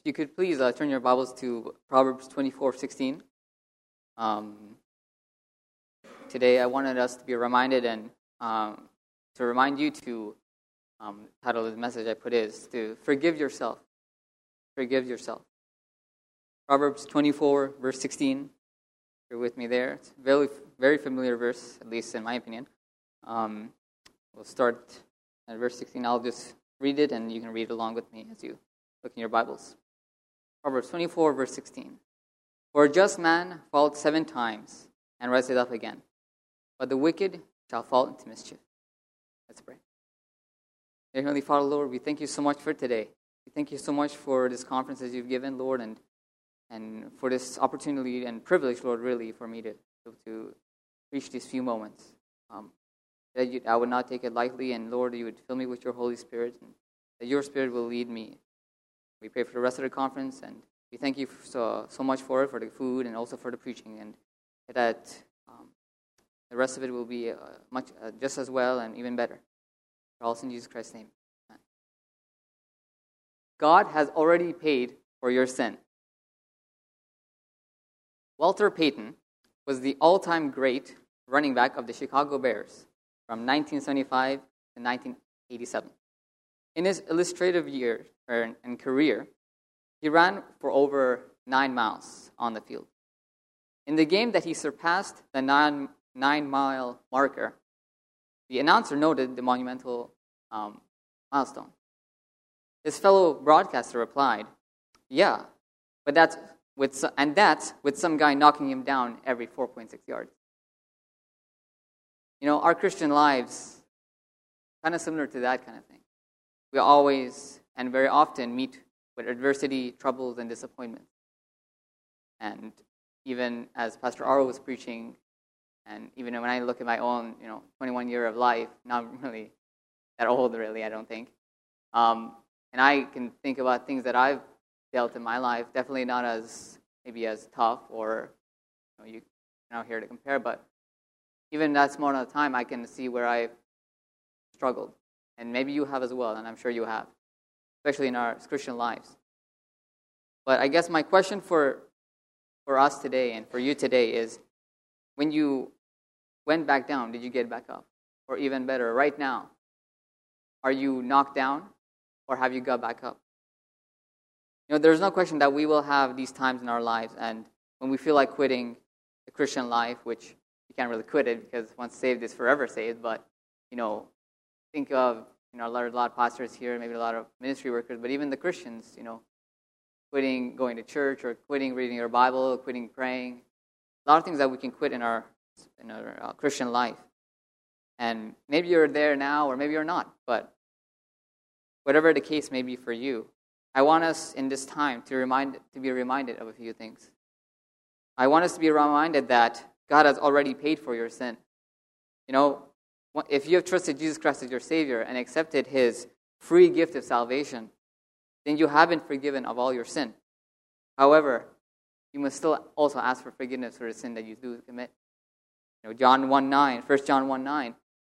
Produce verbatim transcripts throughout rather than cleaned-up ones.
you could please uh, turn your Bibles to Proverbs twenty-four sixteen. Um, today I wanted us to be reminded and um, to remind you to, um, the title of the message I put is, to forgive yourself. Forgive yourself. Proverbs twenty-four, verse sixteen. You're with me there. It's a very, very familiar verse, at least in my opinion. Um, we'll start at verse sixteen. I'll just read it, and you can read along with me as you look in your Bibles. Proverbs twenty-four, verse sixteen. For a just man falleth seven times, and riseth up again, but the wicked shall fall into mischief. Let's pray. Dear Heavenly Father, Lord, we thank you so much for today. We thank you so much for this conference that you've given, Lord, and and for this opportunity and privilege, Lord, really, for me to, to reach these few moments. Um, that you, I would not take it lightly, and Lord, you would fill me with your Holy Spirit, and that your Spirit will lead me. We pray for the rest of the conference, and we thank you so, so much for it, for the food, and also for the preaching, and that um, the rest of it will be uh, much uh, just as well and even better. For all in Jesus Christ's name. Amen. God has already paid for your sin. Walter Payton was the all-time great running back of the Chicago Bears from nineteen seventy-five to nineteen eighty-seven. In his illustrative year and career, he ran for over nine miles on the field. In the game that he surpassed the nine, nine-mile marker, the announcer noted the monumental um, milestone. His fellow broadcaster replied, "Yeah, but that's with and that's with some guy knocking him down every four point six yards." You know, our Christian lives, kind of similar to that kind of thing. We always and very often meet with adversity, troubles, and disappointments. And even as Pastor Aro was preaching, and even when I look at my own, you know, twenty-one year of life, not really that old, really, I don't think. Um, and I can think about things that I've dealt in my life, definitely not as, maybe as tough, or, you know, you're not here to compare, but even that small amount of time, I can see where I've struggled. And maybe you have as well, and I'm sure you have, especially in our Christian lives. But I guess my question for for us today and for you today is, when you went back down, did you get back up? Or even better, right now, are you knocked down, or have you got back up? You know, there's no question that we will have these times in our lives, and when we feel like quitting the Christian life, which you can't really quit it because once saved is forever saved, but, you know, think of, you know, a lot, of, a lot of pastors here, maybe a lot of ministry workers, but even the Christians, you know, quitting going to church or quitting reading your Bible, quitting praying. A lot of things that we can quit in our in our uh, Christian life. And maybe you're there now, or maybe you're not, but whatever the case may be for you, I want us in this time to remind to be reminded of a few things. I want us to be reminded that God has already paid for your sin. You know, if you have trusted Jesus Christ as your Savior and accepted His free gift of salvation, then you have been forgiven of all your sin. However, you must still also ask for forgiveness for the sin that you do commit. You know, John one nine, First John one nine.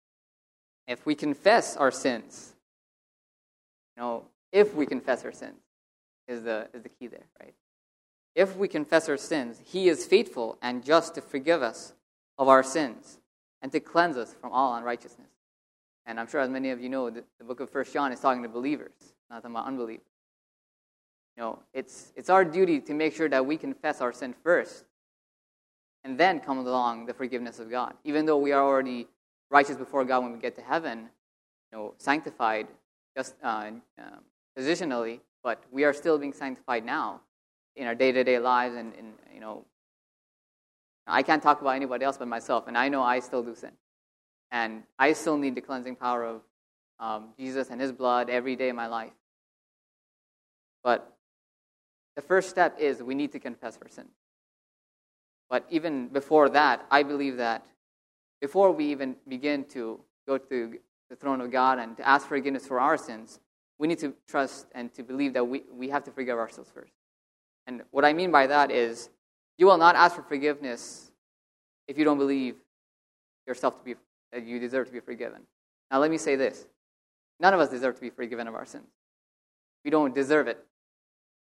If we confess our sins, you know, if we confess our sins, is the is the key there, right? If we confess our sins, He is faithful and just to forgive us of our sins and to cleanse us from all unrighteousness. And I'm sure, as many of you know, the, the book of First John is talking to believers, not talking about unbelievers. You know, it's it's our duty to make sure that we confess our sin first, and then come along the forgiveness of God. Even though we are already righteous before God when we get to heaven, you know, sanctified just uh, um, positionally, but we are still being sanctified now in our day-to-day lives, and, and you know, I can't talk about anybody else but myself, and I know I still do sin, and I still need the cleansing power of um, Jesus and His blood every day of my life. But the first step is we need to confess our sin. But even before that, I believe that before we even begin to go to the throne of God and to ask forgiveness for our sins, we need to trust and to believe that we, we have to forgive ourselves first. And what I mean by that is, you will not ask for forgiveness if you don't believe yourself to be that you deserve to be forgiven. Now let me say this. None of us deserve to be forgiven of our sins. We don't deserve it.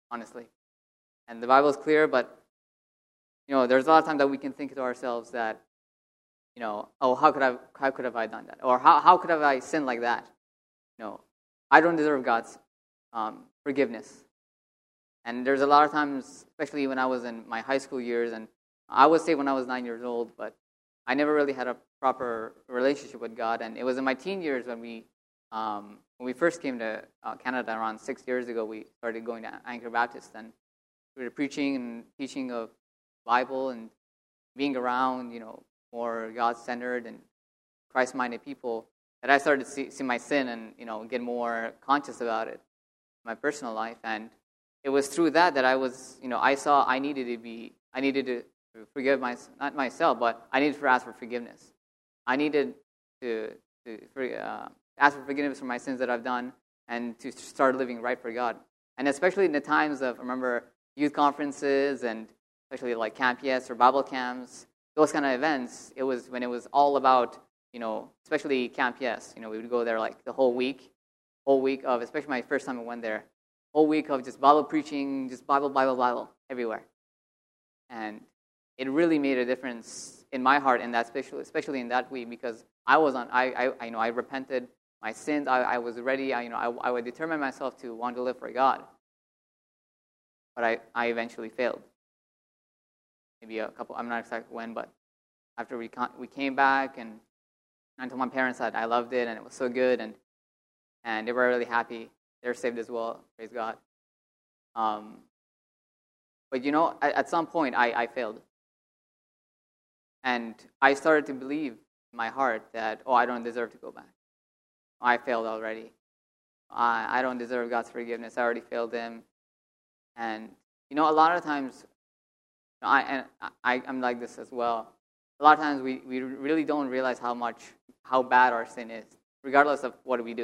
honestly. And the Bible is clear, but you know, there's a lot of times that we can think to ourselves that, you know, oh, how could I, how could have I done that, or how how could have I sinned like that? You know, I don't deserve God's um, forgiveness. And there's a lot of times, especially when I was in my high school years, and I would say when I was nine years old, but I never really had a proper relationship with God. And it was in my teen years when we um, when we first came to uh, Canada around six years ago, we started going to Anchor Baptist, and we were preaching and teaching of Bible and being around, you know, more God-centered and Christ-minded people, that I started to see, see my sin and, you know, get more conscious about it in my personal life. And it was through that that I was, you know, I saw I needed to be, I needed to forgive my, not myself, but I needed to ask for forgiveness. I needed to, to uh, ask for forgiveness for my sins that I've done and to start living right for God. And especially in the times of, remember, youth conferences and especially like Camp Yes or Bible camps, those kind of events, it was when it was all about, you know, especially Camp Yes, you know, we would go there like the whole week, whole week of, especially my first time I went there, whole week of just Bible preaching, just Bible, Bible, Bible, everywhere. And it really made a difference in my heart in that, especially, especially in that week, because I was on, I, I, I you know, I repented my sins, I, I was ready, I, you know, I, I would determine myself to want to live for God. But I, I eventually failed. Maybe a couple, I'm not exactly when, but after we we came back, and I told my parents that I loved it and it was so good, and and they were really happy. They're saved as well, praise God. Um, but you know, at, at some point, I, I failed. And I started to believe in my heart that, oh, I don't deserve to go back. I failed already. I, I don't deserve God's forgiveness. I already failed Him. And, you know, a lot of times, I, and I, I'm like this as well. A lot of times we, we really don't realize how much, how bad our sin is, regardless of what we do.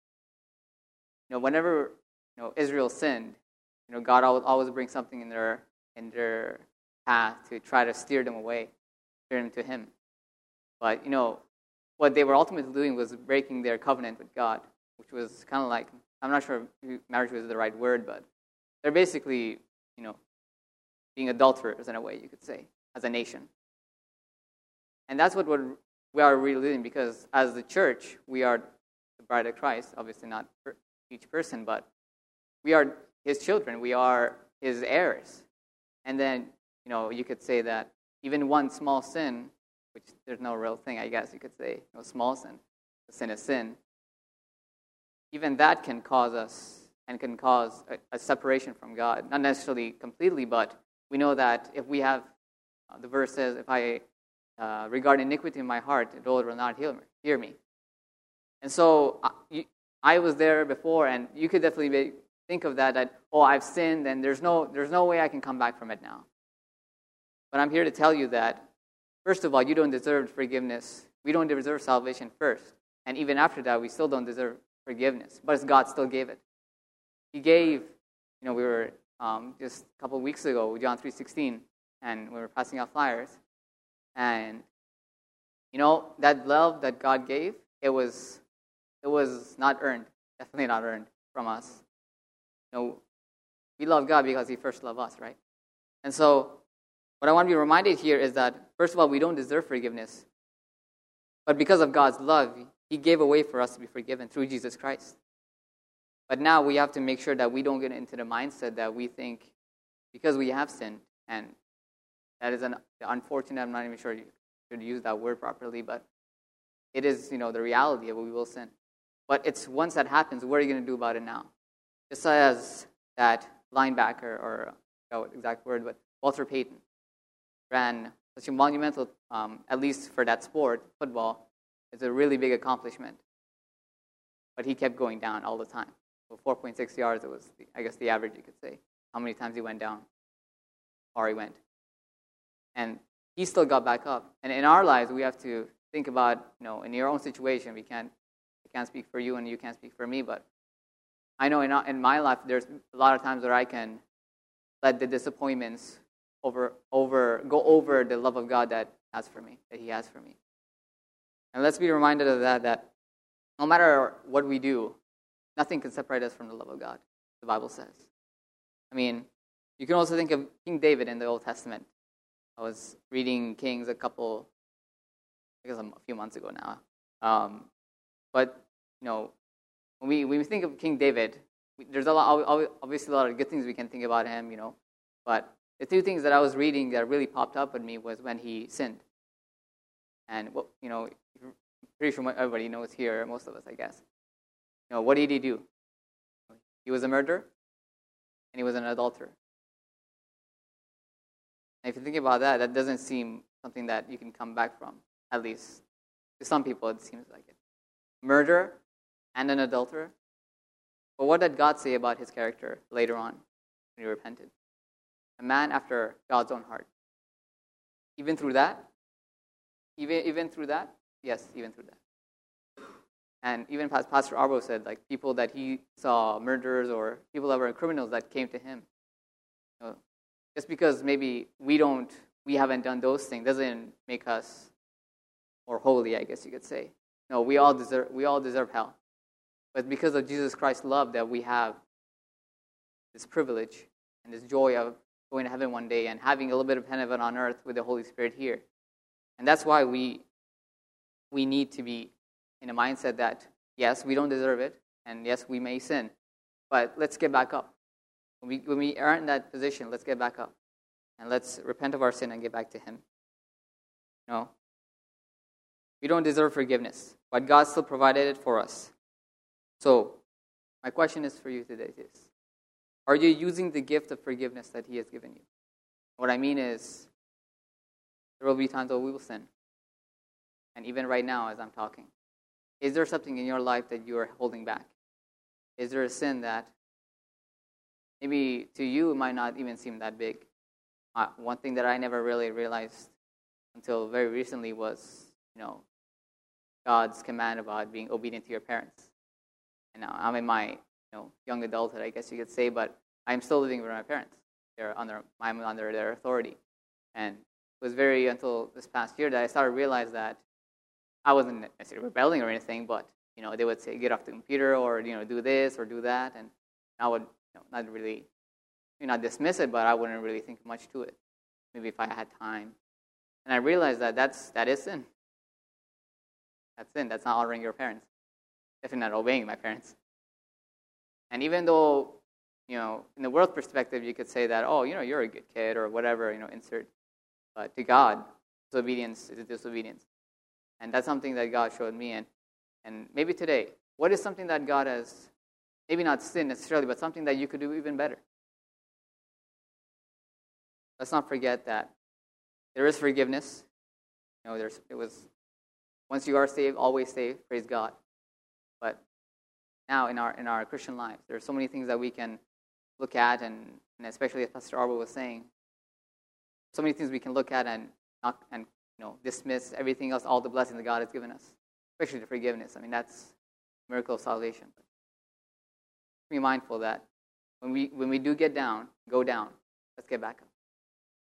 You know, whenever, you know, Israel sinned, you know, God always, always brings something in their in their path to try to steer them away, steer them to Him. But, you know, what they were ultimately doing was breaking their covenant with God, which was kind of like, I'm not sure if marriage was the right word, but they're basically, you know, being adulterers in a way, you could say, as a nation. And that's what we're, we are really doing, because as the church, we are the bride of Christ, obviously not each person, but we are His children, we are His heirs. And then, you know, you could say that even one small sin, which there's no real thing, I guess you could say, no small sin, the sin is sin, even that can cause us and can cause a, a separation from God. Not necessarily completely, but we know that if we have, uh, the verse says, if I uh, regard iniquity in my heart, the Lord will not hear me. Hear me. And so uh, you, I was there before, and you could definitely be, think of that, that, oh, I've sinned, and there's no, there's no way I can come back from it now. But I'm here to tell you that, first of all, you don't deserve forgiveness. We don't deserve salvation first. And even after that, we still don't deserve forgiveness. But God still gave it. He gave, you know, we were um, just a couple of weeks ago, John three sixteen, and we were passing out flyers. And, you know, that love that God gave, it was it was not earned, definitely not earned from us. You know, we love God because He first loved us, right? And so, what I want to be reminded here is that, first of all, we don't deserve forgiveness. But because of God's love, He gave a way for us to be forgiven through Jesus Christ. But now we have to make sure that we don't get into the mindset that we think, because we have sinned, and that is an unfortunate, I'm not even sure you should use that word properly, but it is, you know, the reality of we will sin. But it's once that happens, what are you going to do about it now? Just as that linebacker, or I forgot what exact word, but Walter Payton ran such a monumental, um, at least for that sport, football, it's a really big accomplishment. But he kept going down all the time. So four point six yards, it was, the, I guess, the average, you could say, how many times he went down, or he went. And he still got back up. And in our lives, we have to think about, you know, in your own situation, we can't, I can't speak for you and you can't speak for me, but I know in, in my life, there's a lot of times where I can let the disappointments over, over, go over the love of God that has for me, that He has for me. And let's be reminded of that, that no matter what we do, nothing can separate us from the love of God, the Bible says. I mean, you can also think of King David in the Old Testament. I was reading Kings a couple, I guess a few months ago now. Um, but, you know, when we, when we think of King David, we, there's a lot, obviously a lot of good things we can think about him, you know. But the two things that I was reading that really popped up at me was when he sinned. And, well, you know, I'm pretty sure everybody knows here, most of us, I guess. You know, what did he do? He was a murderer, and he was an adulterer. And if you think about that, that doesn't seem something that you can come back from, at least to some people it seems like it. Murderer and an adulterer. But what did God say about his character later on when he repented? A man after God's own heart. Even through that? Even even through that? Yes, even through that. And even as Pastor Arbo said, like people that he saw, murderers or people that were criminals that came to him. You know, just because maybe we don't, we haven't done those things doesn't make us more holy, I guess you could say. No, we all deserve we all deserve hell. But because of Jesus Christ's love that we have this privilege and this joy of going to heaven one day and having a little bit of heaven on earth with the Holy Spirit here. And that's why we we need to be in a mindset that, yes, we don't deserve it, and yes, we may sin, but let's get back up. When we, when we are in that position, let's get back up. And let's repent of our sin and get back to Him. No. We don't deserve forgiveness, but God still provided it for us. So, my question is for you today is, are you using the gift of forgiveness that He has given you? What I mean is, there will be times where we will sin. And even right now as I'm talking, is there something in your life that you are holding back? Is there a sin that maybe to you it might not even seem that big? Uh, one thing that I never really realized until very recently was, you know, God's command about being obedient to your parents. And now I'm in my, you know, young adulthood, I guess you could say, but I'm still living with my parents. They're under, I'm under their authority. And it was very until this past year that I started to realize that I wasn't necessarily rebelling or anything, but, you know, they would say, get off the computer or, you know, do this or do that. And I would, you know, not really, maybe not dismiss it, but I wouldn't really think much to it. Maybe if I had time. And I realized that that's, that is sin. That's sin. That's not honoring your parents. Definitely not obeying my parents. And even though, you know, in the world perspective, you could say that, oh, you know, you're a good kid or whatever, you know, insert. But to God, disobedience is disobedience. And that's something that God showed me. And, and maybe today, what is something that God has, maybe not sin necessarily, but something that you could do even better? Let's not forget that there is forgiveness. You know, there's it was, once you are saved, always saved, praise God. But now in our in our Christian lives, there are so many things that we can look at, and, and especially as Pastor Arbo was saying, so many things we can look at and not and you know dismiss everything else, all the blessings that God has given us, especially the forgiveness. I mean, that's a miracle of salvation. But be mindful that when we when we do get down, go down, let's get back up.